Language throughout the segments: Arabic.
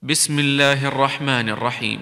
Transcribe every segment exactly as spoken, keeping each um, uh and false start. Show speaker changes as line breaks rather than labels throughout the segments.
بسم الله الرحمن الرحيم.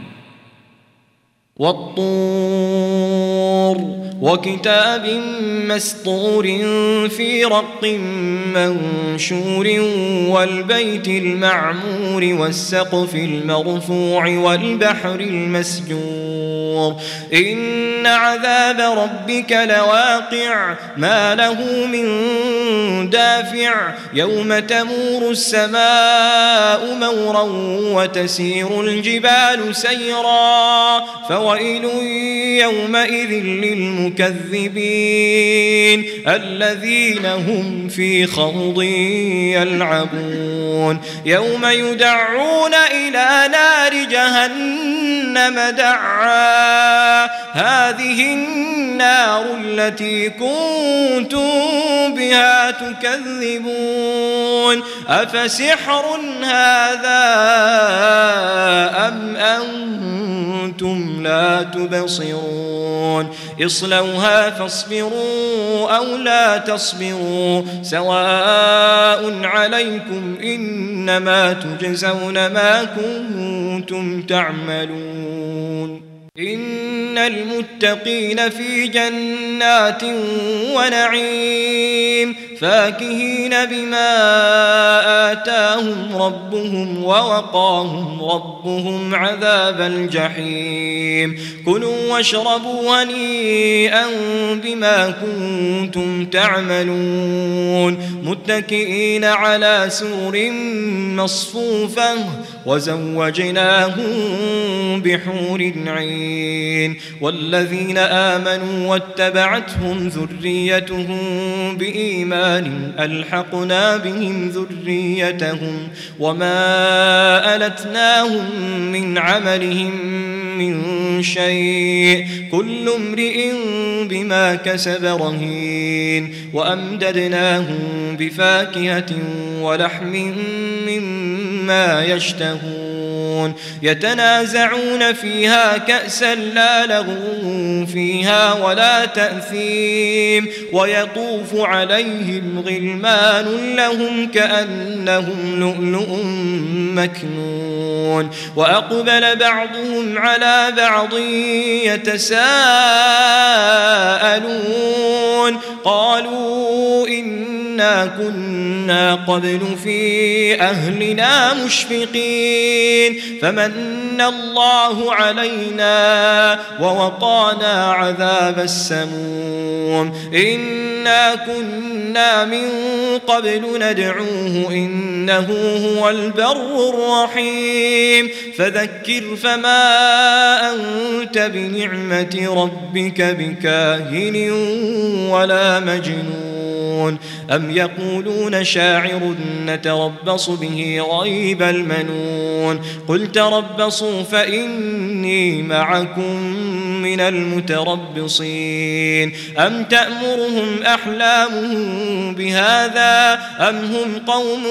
والطور وكتاب مسطور في رق منشور والبيت المعمور والسقف المرفوع والبحر المسجور إن عذاب ربك لواقع ما له من دافع يوم تمور السماء مورا وتسير الجبال سيرا فويل يومئذ للمكذبين الذين هم في خوض يلعبون يوم يدعون إلى نار جهنم دعا هذه النار التي كنتم بها تكذبون أفسحر هذا أم أنتم لا تبصرون اصلوها فاصبروا أو لا تصبروا سواء عليكم إنما تجزون ما كنتم تعملون إن المتقين في جنات ونعيم فاكهين بما آتاهم ربهم ووقاهم ربهم عذاب الجحيم كلوا واشربوا هنيئا بما كنتم تعملون متكئين على سرر مصفوفة وزوجناهم بحور عين والذين آمنوا واتبعتهم ذريتهم بإيمان ألحقنا بهم ذريتهم وما ألتناهم من عملهم من شيء كل امرئ بما كسب رهين وأمددناهم بفاكهة ولحم مما يشتهون يتنازعون فيها كأسا لا لغو فيها ولا تأثيم ويطوف عليهم غلمان لهم كأنهم لؤلؤ مكنون وأقبل بعضهم على بعض يتساءلون قالوا إنا كنا قبل في أهلنا مشفقين فمن الله علينا ووقانا عذاب السموم إنا كنا من قبل ندعوه إنه هو البر الرحيم فذكر فما أنت بنعمة ربك بكاهن ولا مجنون أم يقولون شاعر نتربص به ريب المنون قل تربصوا فإني معكم من المتربصين أم تأمرهم أحلامهم بهذا أم هم قوم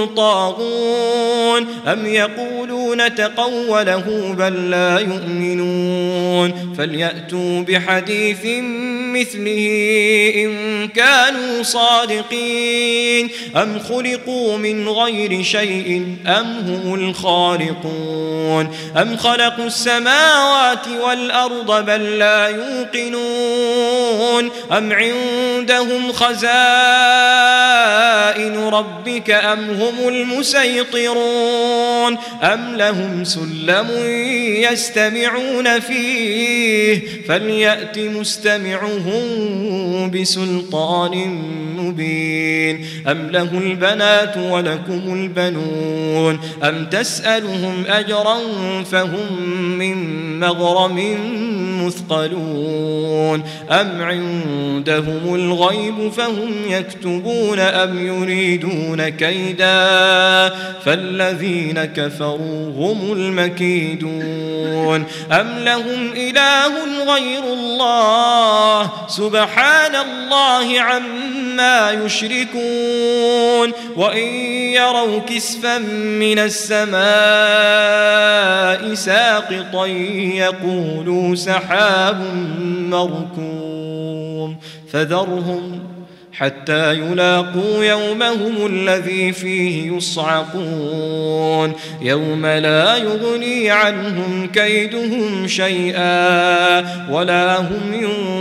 طاغون أم يقولون تقوله بل لا يؤمنون فليأتوا بحديث مثله إن كانوا صادقين أم خلقوا من غير شيء أم هم الخالقون أم خلقوا السماوات والأرض بل لا يوقنون أم عندهم خزائن ربك أم هم المسيطرون أم لهم سلم يستمعون فيه فليأت مستمعهم بسلطان مبين أم له البنات ولكم البنون أم تسألهم أجرا فهم من مغرم مثقلون أم عندهم الغيب فهم يكتبون أم يريدون كيدا فالذين كفروا هم المكيدون أم لهم إله غير الله سبحان الله عما يشركون وإن يروا كسفا من السماء ساقطا يقولوا سحاب مركوم فذرهم حتى يلاقوا يومهم الذي فيه يصعقون يوم لا يغني عنهم كيدهم شيئا ولا هم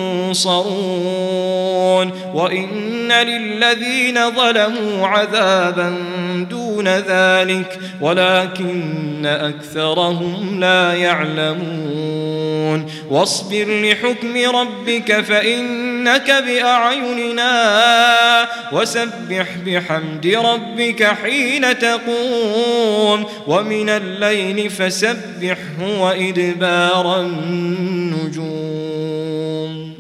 ينصرون وإن للذين ظلموا عذابا دون ذلك ولكن أكثرهم لا يعلمون واصبر لحكم ربك فإنك بأعيننا وسبح بحمد ربك حين تقوم ومن الليل فسبحه وإدبار النجوم.